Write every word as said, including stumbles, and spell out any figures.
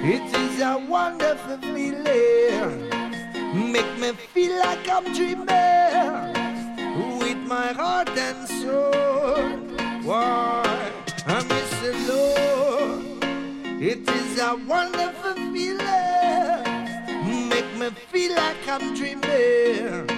It is a wonderful feeling. Make me feel like I'm dreaming with my heart and soul. Why, I miss the Lord. It is a wonderful feeling. Make me feel like I'm dreaming